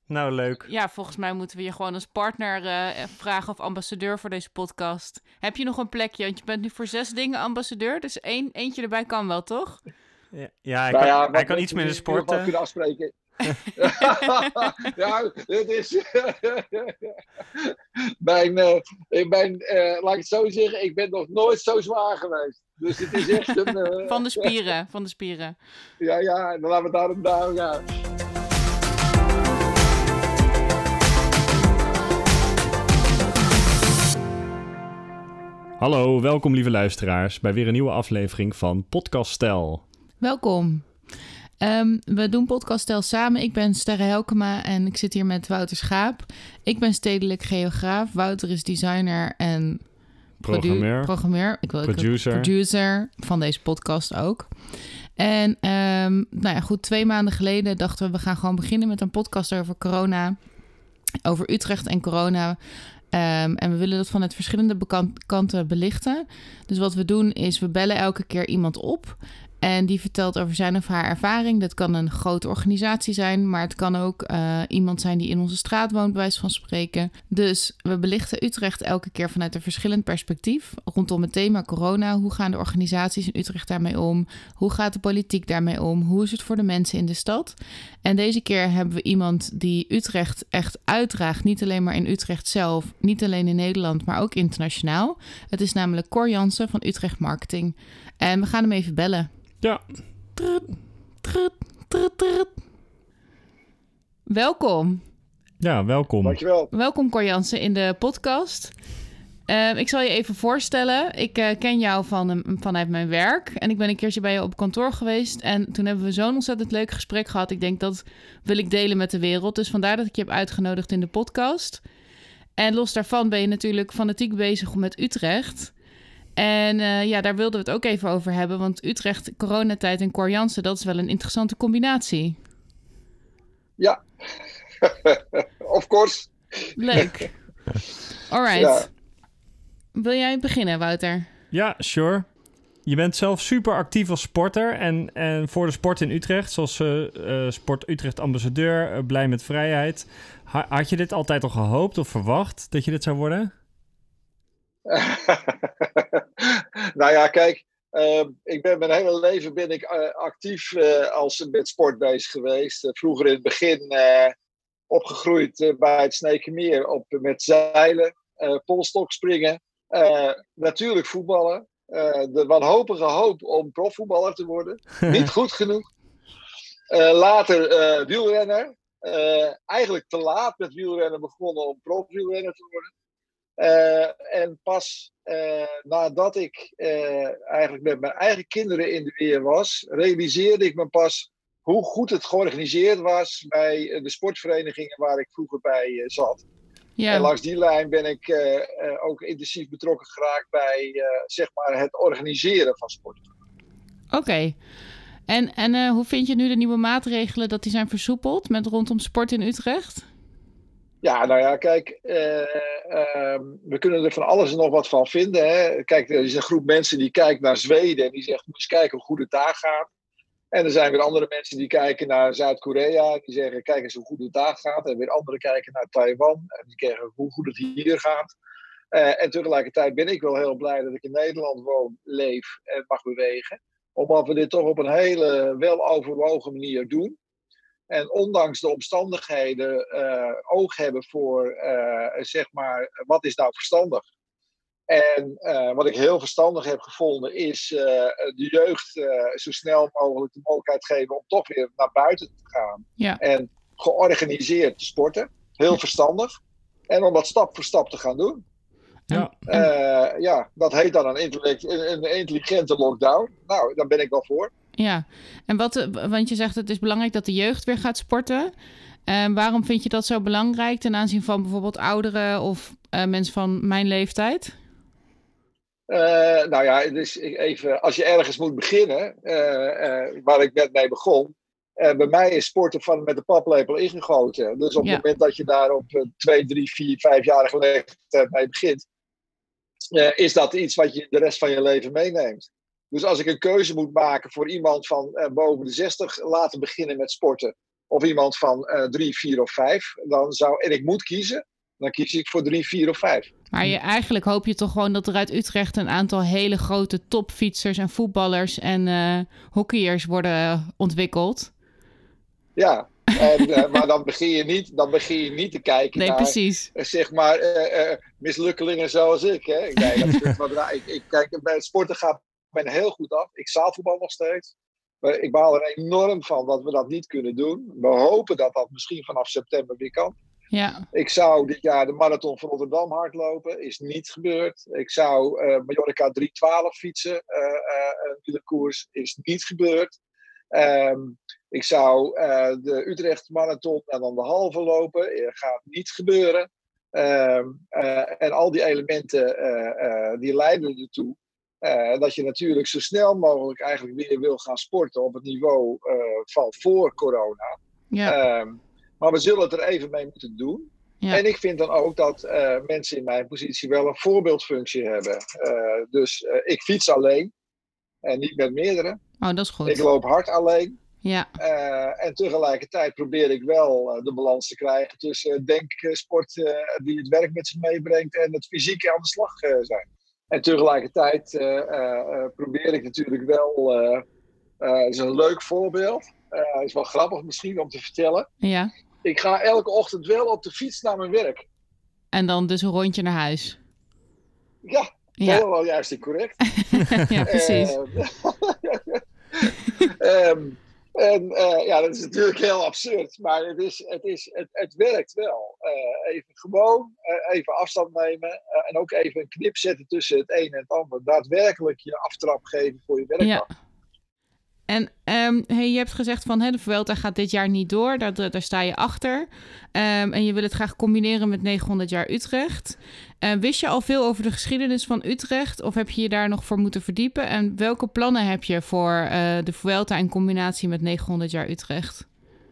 Nou, leuk. Ja, volgens mij moeten we je gewoon als partner vragen of ambassadeur voor deze podcast. Heb je nog een plekje? Want je bent nu voor 6 dingen ambassadeur. Dus eentje erbij kan wel, toch? Ja, hij Wat kan we iets minder in ieder geval sporten. kunnen afspreken. Ja, het is... laat ik het zo zeggen, ik ben nog nooit zo zwaar geweest. Dus het is echt een... Van de spieren. Ja, dan laten we het daarom gaan. Hallo, welkom lieve luisteraars bij weer een nieuwe aflevering van Podcast Stel. Welkom. We doen Podcast Stel samen. Ik ben Sterre Helkema en ik zit hier met Wouter Schaap. Ik ben stedelijk geograaf. Wouter is designer en programmeur. Producer van deze podcast ook. En 2 maanden geleden dachten we gaan gewoon beginnen met een podcast over corona. Over Utrecht en corona. En we willen dat vanuit verschillende kanten belichten. Dus wat we doen is, we bellen elke keer iemand op. En die vertelt over zijn of haar ervaring. Dat kan een grote organisatie zijn, maar het kan ook iemand zijn die in onze straat woont, bij wijze van spreken. Dus we belichten Utrecht elke keer vanuit een verschillend perspectief rondom het thema corona. Hoe gaan de organisaties in Utrecht daarmee om? Hoe gaat de politiek daarmee om? Hoe is het voor de mensen in de stad? En deze keer hebben we iemand die Utrecht echt uitdraagt. Niet alleen maar in Utrecht zelf, niet alleen in Nederland, maar ook internationaal. Het is namelijk Cor Jansen van Utrecht Marketing. En we gaan hem even bellen. Ja. Welkom. Ja, welkom. Dankjewel. Welkom Cor Jansen in de podcast. Ik zal je even voorstellen. Ik ken jou vanuit mijn werk. En ik ben een keertje bij je op kantoor geweest. En toen hebben we zo'n ontzettend leuk gesprek gehad. Ik denk, dat wil ik delen met de wereld. Dus vandaar dat ik je heb uitgenodigd in de podcast. En los daarvan ben je natuurlijk fanatiek bezig met Utrecht. En daar wilden we het ook even over hebben. Want Utrecht, coronatijd en Cor Jansen, dat is wel een interessante combinatie. Ja. Of course. Leuk. Alright. Ja. Wil jij beginnen, Wouter? Ja, sure. Je bent zelf super actief als sporter en voor de sport in Utrecht, zoals Sport Utrecht ambassadeur, blij met vrijheid. Had je dit altijd al gehoopt of verwacht dat je dit zou worden? Nou ja, kijk, mijn hele leven actief met sport bezig geweest. Vroeger in het begin opgegroeid bij het Sneekermeer met zeilen, polstokspringen, natuurlijk voetballen. De wanhopige hoop om profvoetballer te worden. Niet goed genoeg. Later wielrenner. Eigenlijk te laat met wielrennen begonnen om profwielrenner te worden. En pas nadat ik eigenlijk met mijn eigen kinderen in de weer was, realiseerde ik me pas hoe goed het georganiseerd was bij de sportverenigingen waar ik vroeger bij zat. Ja. En langs die lijn ben ik ook intensief betrokken geraakt bij het organiseren van sport. Oké. En hoe vind je nu de nieuwe maatregelen dat die zijn versoepeld rondom sport in Utrecht? Ja, nou ja, kijk, we kunnen er van alles en nog wat van vinden. Hè. Kijk, er is een groep mensen die kijkt naar Zweden en die zegt, moet eens kijken hoe goed het daar gaat. En er zijn weer andere mensen die kijken naar Zuid-Korea en die zeggen, kijk eens hoe goed het daar gaat. En weer anderen kijken naar Taiwan en die kijken hoe goed het hier gaat. En tegelijkertijd ben ik wel heel blij dat ik in Nederland woon, leef en mag bewegen. Omdat we dit toch op een hele weloverwogen manier doen. En ondanks de omstandigheden oog hebben voor, wat is nou verstandig? En wat ik heel verstandig heb gevonden is de jeugd zo snel mogelijk de mogelijkheid geven om toch weer naar buiten te gaan. Ja. En georganiseerd te sporten. Heel verstandig. En om dat stap voor stap te gaan doen. Ja. Dat heet dan een intelligente lockdown. Nou, daar ben ik wel voor. Ja, en want je zegt het is belangrijk dat de jeugd weer gaat sporten. Waarom vind je dat zo belangrijk ten aanzien van bijvoorbeeld ouderen of mensen van mijn leeftijd? Nou ja, dus even, als je ergens moet beginnen, waar ik net mee begon. Bij mij is sporten met de paplepel ingegoten. Dus op het moment dat je daar op 2, 3, 4, 5-jarige leeftijd mee begint, is dat iets wat je de rest van je leven meeneemt. Dus als ik een keuze moet maken voor iemand van boven de 60, laten beginnen met sporten. of iemand van 3, 4 of 5, en ik moet kiezen, dan kies ik voor 3, 4 of 5. Maar eigenlijk hoop je toch gewoon dat er uit Utrecht een aantal hele grote topfietsers en voetballers en hockeyers worden ontwikkeld. Ja, maar dan begin je niet te kijken naar, precies. Zeg maar, mislukkelingen zoals ik. Hè? Ik kijk, bij het sporten gaat men heel goed af. Ik zaalvoetbal nog steeds. Ik baal er enorm van dat we dat niet kunnen doen. We hopen dat dat misschien vanaf september weer kan. Ja. Ik zou dit jaar de marathon van Rotterdam hardlopen. Is niet gebeurd. Ik zou Mallorca 3:12 fietsen. Een wielerkoers. Is niet gebeurd. Ik zou de Utrecht Marathon en dan de halve lopen. Gaat niet gebeuren. En al die elementen die leiden ertoe dat je natuurlijk zo snel mogelijk eigenlijk weer wil gaan sporten op het niveau van voor corona. Ja. Maar we zullen het er even mee moeten doen. Ja. En ik vind dan ook dat mensen in mijn positie wel een voorbeeldfunctie hebben. Dus ik fiets alleen en niet met meerdere. Oh, dat is goed. Ik loop hard alleen. Ja. En tegelijkertijd probeer ik wel de balans te krijgen tussen denksport die het werk met zich meebrengt en het fysiek aan de slag zijn. En tegelijkertijd probeer ik natuurlijk wel, het is een leuk voorbeeld, het is wel grappig misschien om te vertellen. Ja. Ik ga elke ochtend wel op de fiets naar mijn werk. En dan dus een rondje naar huis. Ja, helemaal juist correct. Ja, precies. Dat is natuurlijk heel absurd, maar het werkt wel. Even afstand nemen en ook even een knip zetten tussen het een en het ander. Daadwerkelijk je aftrap geven voor je werkdag. Ja. En je hebt gezegd van de Vuelta gaat dit jaar niet door, daar sta je achter. En je wil het graag combineren met 900 jaar Utrecht. Wist je al veel over de geschiedenis van Utrecht of heb je je daar nog voor moeten verdiepen? En welke plannen heb je voor de Vuelta in combinatie met 900 jaar Utrecht?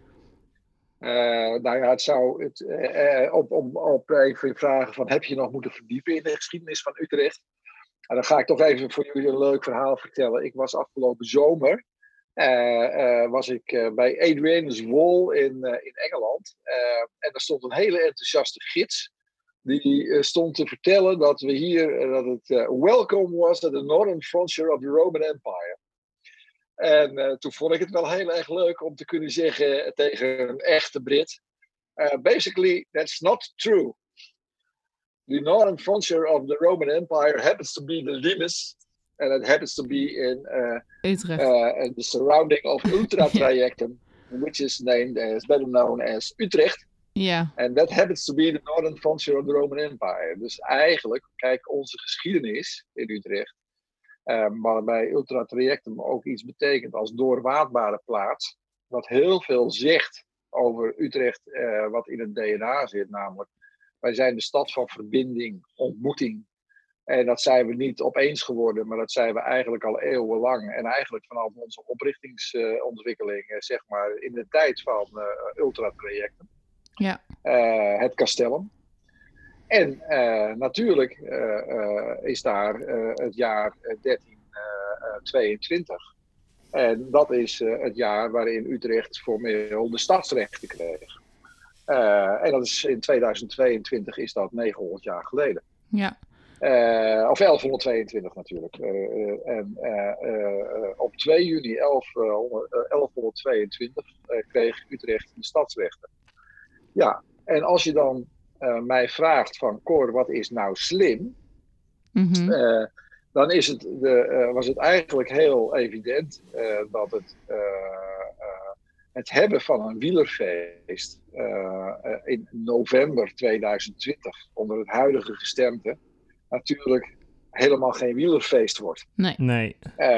Het zou op even vragen van heb je nog moeten verdiepen in de geschiedenis van Utrecht? En dan ga ik toch even voor jullie een leuk verhaal vertellen. Ik was afgelopen zomer was ik bij Adrian's Wall in Engeland. En daar stond een hele enthousiaste gids. Die stond te vertellen dat we hier, dat het welcome was at the northern frontier of the Roman Empire. En toen vond ik het wel heel erg leuk om te kunnen zeggen tegen een echte Brit. Basically, that's not true. The northern frontier of the Roman Empire happens to be the Limes. And it happens to be in the surrounding of Ultra-trajectum, which is better known as Utrecht. Ja. And that happens to be the northern frontier of the Roman Empire. Dus eigenlijk, kijk, onze geschiedenis in Utrecht, maar bij Ultra-trajectum ook iets betekent als doorwaadbare plaats, wat heel veel zegt over Utrecht, wat in het DNA zit, namelijk wij zijn de stad van verbinding, ontmoeting. En dat zijn we niet opeens geworden, maar dat zijn we eigenlijk al eeuwenlang. En eigenlijk vanaf onze oprichtingsontwikkeling, zeg maar, in de tijd van ultratrajecten. Ja. Het Castellum. En natuurlijk is daar het jaar 1322. En dat is het jaar waarin Utrecht formeel de stadsrechten kreeg. En dat is in 2022 is dat 900 jaar geleden. Ja. Of 1122 natuurlijk. Op 2 juni 1122 kreeg Utrecht de stadsrechten. Ja, en als je dan mij vraagt van Cor, wat is nou slim? Mm-hmm. Dan was het eigenlijk heel evident dat het hebben van een wielerfeest in november 2020 onder het huidige gestemte natuurlijk helemaal geen wielerfeest wordt. Nee.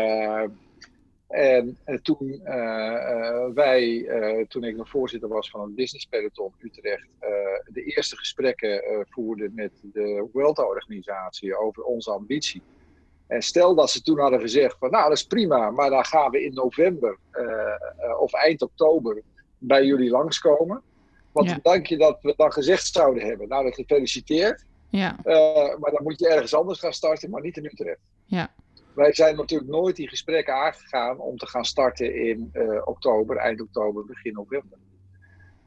Toen ik nog voorzitter was van het Business Peloton Utrecht, de eerste gesprekken voerden met de Vuelta-organisatie over onze ambitie. En stel dat ze toen hadden gezegd van nou dat is prima, maar dan gaan we in november of eind oktober bij jullie langskomen. Wat denk je dat we dan gezegd zouden hebben? Nou, dat gefeliciteerd. Ja. Maar dan moet je ergens anders gaan starten, maar niet in Utrecht. Ja. Wij zijn natuurlijk nooit die gesprekken aangegaan om te gaan starten in oktober, eind oktober, begin november.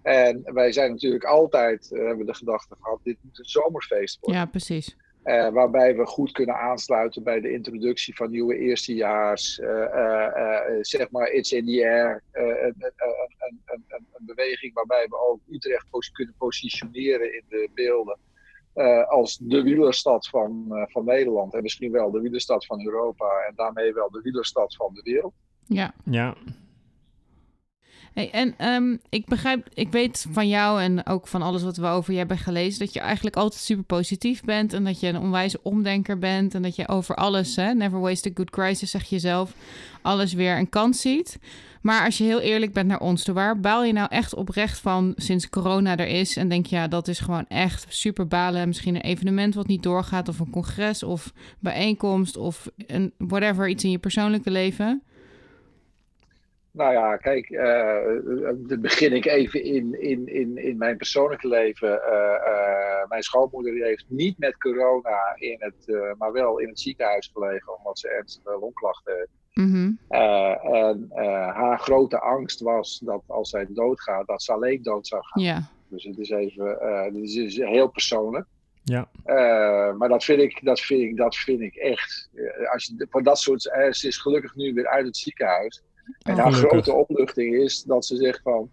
En wij zijn natuurlijk altijd, hebben de gedachte gehad, dit moet een zomerfeest worden. Ja, precies. Waarbij we goed kunnen aansluiten bij de introductie van nieuwe eerstejaars. Zeg maar, It's in the Air. Een beweging waarbij we ook Utrecht kunnen positioneren in de beelden. Als de wielerstad van Nederland. En misschien wel de wielerstad van Europa. En daarmee wel de wielerstad van de wereld. Ja. Hey, en ik weet van jou en ook van alles wat we over je hebben gelezen, dat je eigenlijk altijd super positief bent en dat je een onwijze omdenker bent en dat je over alles, never waste a good crisis, zeg je zelf, alles weer een kans ziet. Maar als je heel eerlijk bent naar ons toe, waar baal je nou echt oprecht van sinds corona er is en denk je, ja, dat is gewoon echt super balen, misschien een evenement wat niet doorgaat of een congres of bijeenkomst of iets in je persoonlijke leven? Nou ja, kijk, dan begin ik even in mijn persoonlijke leven. Mijn schoonmoeder die heeft niet met corona maar wel in het ziekenhuis gelegen, omdat ze ernstige longklachten heeft. Mm-hmm. En haar grote angst was dat als zij doodgaat, dat ze alleen dood zou gaan. Ja. Dus het is dit is heel persoonlijk. Ja. Maar dat vind ik echt. Als je voor dat soort. Ze is gelukkig nu weer uit het ziekenhuis. En haar grote opluchting is dat ze zegt van,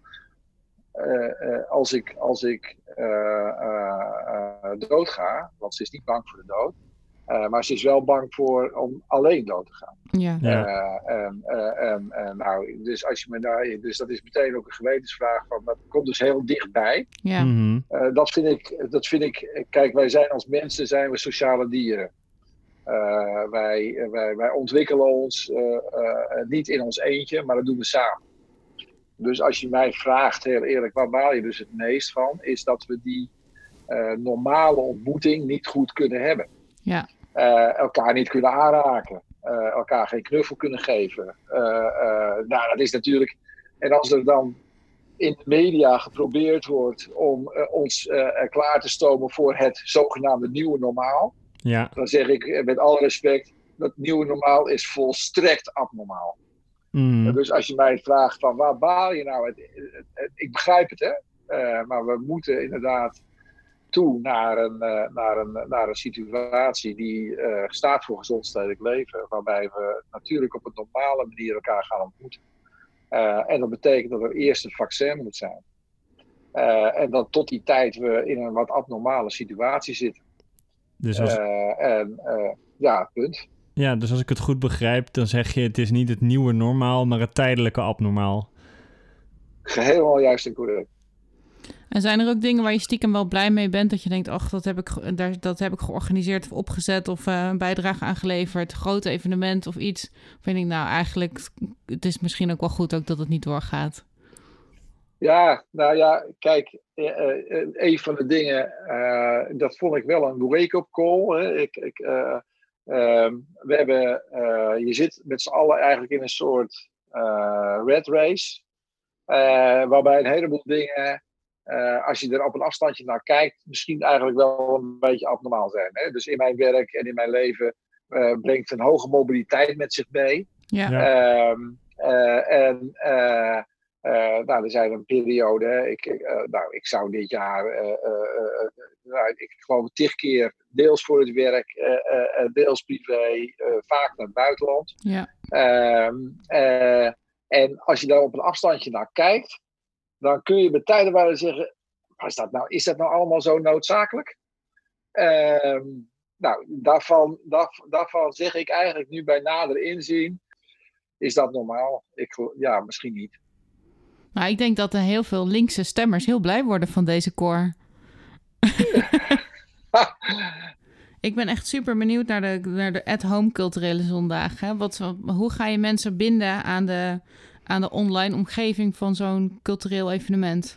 als ik doodga, want ze is niet bang voor de dood, maar ze is wel bang om alleen dood te gaan. Ja. Nou, dus als je me daar, dus dat is meteen ook een gewetensvraag van, dat komt dus heel dichtbij. Ja. Mm-hmm. Dat vind ik, kijk, wij zijn als mensen zijn we sociale dieren. Wij ontwikkelen ons niet in ons eentje, maar dat doen we samen. Dus als je mij vraagt, heel eerlijk, waar baal je dus het meest van, is dat we die normale ontmoeting niet goed kunnen hebben. Ja. Elkaar niet kunnen aanraken, elkaar geen knuffel kunnen geven. Nou, dat is natuurlijk. En als er dan in de media geprobeerd wordt om ons klaar te stomen voor het zogenaamde nieuwe normaal. Ja. Dan zeg ik met alle respect, dat nieuwe normaal is volstrekt abnormaal. Mm. Dus als je mij vraagt van waar baal je nou? Ik begrijp het, hè. Maar we moeten inderdaad toe naar een situatie die staat voor gezond stedelijk leven. Waarbij we natuurlijk op een normale manier elkaar gaan ontmoeten. En dat betekent dat er eerst een vaccin moet zijn. En dat tot die tijd we in een wat abnormale situatie zitten. Dus punt. Ja, dus als ik het goed begrijp, dan zeg je het is niet het nieuwe normaal, maar het tijdelijke abnormaal. Geheel juist en correct. En zijn er ook dingen waar je stiekem wel blij mee bent, dat je denkt, ach, dat heb ik georganiseerd of opgezet of een bijdrage aangeleverd, een groot evenement of iets? Of vind ik nou eigenlijk, het is misschien ook wel goed ook dat het niet doorgaat. Ja, nou ja, kijk, een van de dingen, dat vond ik wel een wake-up call. Hè. Je zit met z'n allen eigenlijk in een soort red race, waarbij een heleboel dingen, als je er op een afstandje naar kijkt, misschien eigenlijk wel een beetje abnormaal zijn. Hè. Dus in mijn werk en in mijn leven brengt een hoge mobiliteit met zich mee. Ja. Er zijn een periode, hè. Ik zou dit jaar, ik geloof 10 keer, deels voor het werk, deels privé, vaak naar het buitenland. Ja. En als je daar op een afstandje naar kijkt, dan kun je bij tijden wel zeggen, is dat nou allemaal zo noodzakelijk? Daarvan zeg ik eigenlijk nu bij nader inzien, is dat normaal? Ja, misschien niet. Maar ik denk dat er heel veel linkse stemmers heel blij worden van deze koor. Ik ben echt super benieuwd naar de at-home culturele zondagen. Hoe ga je mensen binden aan de online omgeving van zo'n cultureel evenement?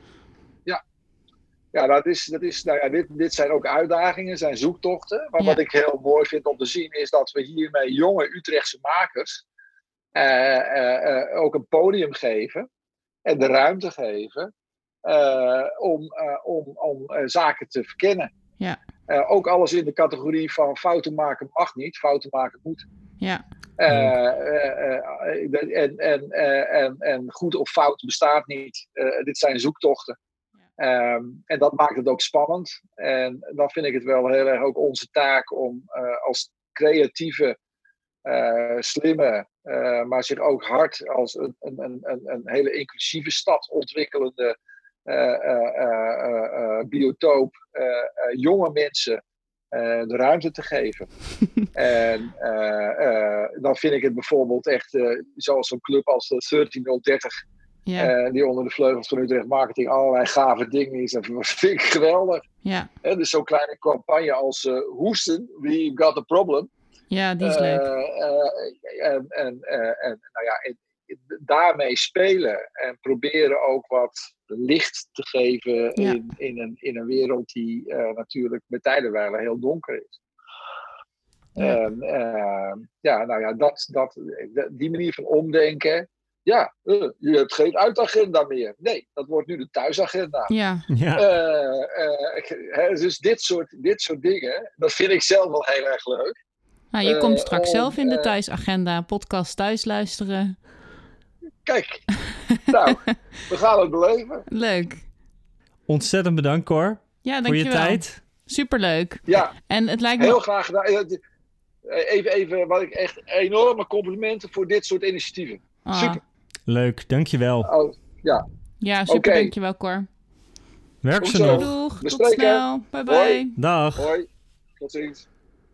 Ja, dit zijn ook uitdagingen, zijn zoektochten. Maar wat ik heel mooi vind om te zien is dat we hiermee jonge Utrechtse makers ook een podium geven. En de ruimte geven om zaken te verkennen. Ja. Ook alles in de categorie van fouten maken mag niet, fouten maken moet. Ja. En goed of fout bestaat niet. Dit zijn zoektochten. En dat maakt het ook spannend. En dan vind ik het wel heel erg ook onze taak om als creatieve, slimme, maar zich ook hard als een hele inclusieve stad ontwikkelende biotoop, jonge mensen de ruimte te geven. En dan vind ik het bijvoorbeeld echt, zoals zo'n club als 13030, die onder de vleugels van Utrecht Marketing allerlei gave dingen is. Dat vind ik geweldig. Ja. Dus zo'n kleine campagne als hoesten, we got a problem. Ja, die is leuk. Daarmee spelen en proberen ook wat licht te geven in een wereld die natuurlijk met tijdenwijlen heel donker is. Die manier van omdenken. Ja, je hebt geen uitagenda meer. Nee, dat wordt nu de thuisagenda. Ja. Dus dit soort dingen, dat vind ik zelf wel heel erg leuk. Nou, je komt straks zelf in de thuisagenda, podcast thuis luisteren. Kijk, nou, we gaan het beleven. Leuk. Ontzettend bedankt, Cor. Ja, voor je dankjewel. tijd. Superleuk. Ja, en het lijkt me heel graag gedaan. Even wat ik echt enorme complimenten voor dit soort initiatieven. Super. Leuk, dankjewel. Oh, ja. Ja, super, dankjewel, Cor. Werk ze nog. Doeg, tot snel. Bye bye. Hoi. Dag. Hoi, tot ziens.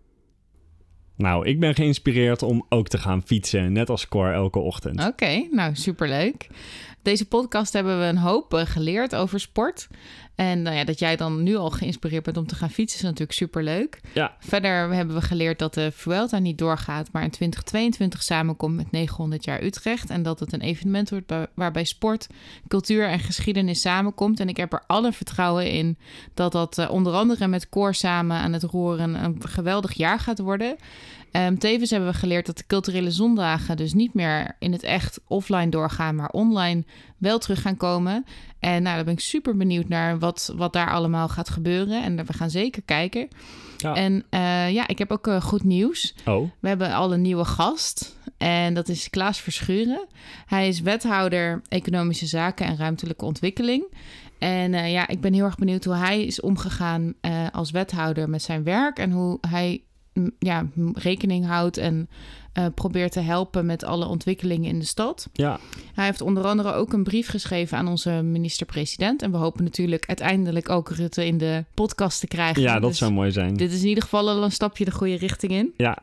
Nou, ik ben geïnspireerd om ook te gaan fietsen, net als Cor elke ochtend. Oké, nou superleuk. Deze podcast hebben we een hoop geleerd over sport. En dat jij dan nu al geïnspireerd bent om te gaan fietsen is natuurlijk superleuk. Ja. Verder hebben we geleerd dat de Vuelta niet doorgaat, maar in 2022 samenkomt met 900 jaar Utrecht. En dat het een evenement wordt waarbij sport, cultuur en geschiedenis samenkomt. En ik heb er alle vertrouwen in dat onder andere met Cor samen aan het roeren een geweldig jaar gaat worden. Tevens hebben we geleerd dat de culturele zondagen dus niet meer in het echt offline doorgaan, maar online wel terug gaan komen. En daar ben ik super benieuwd naar wat daar allemaal gaat gebeuren. En we gaan zeker kijken. Ja. En ik heb ook goed nieuws. Oh. We hebben al een nieuwe gast. En dat is Klaas Verschuren. Hij is wethouder Economische Zaken en Ruimtelijke Ontwikkeling. En ik ben heel erg benieuwd hoe hij is omgegaan als wethouder met zijn werk. En hoe hij rekening houdt en probeert te helpen met alle ontwikkelingen in de stad. Ja. Hij heeft onder andere ook een brief geschreven aan onze minister-president. En we hopen natuurlijk uiteindelijk ook Rutte in de podcast te krijgen. Ja, dat zou mooi zijn. Dit is in ieder geval al een stapje de goede richting in. Ja.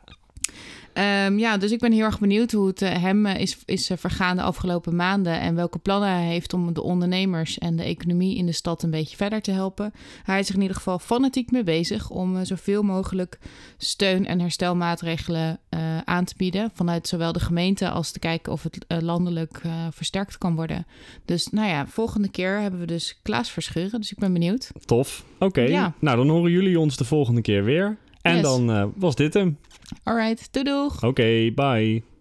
Dus ik ben heel erg benieuwd hoe het hem is vergaan de afgelopen maanden en welke plannen hij heeft om de ondernemers en de economie in de stad een beetje verder te helpen. Hij is zich in ieder geval fanatiek mee bezig om zoveel mogelijk steun en herstelmaatregelen aan te bieden vanuit zowel de gemeente als te kijken of het landelijk versterkt kan worden. Dus volgende keer hebben we dus Klaas Verschuren, dus ik ben benieuwd. Tof. Oké. Ja. Nou, dan horen jullie ons de volgende keer weer. En Yes. dan was dit hem. Alright, doei doeg. Oké, bye.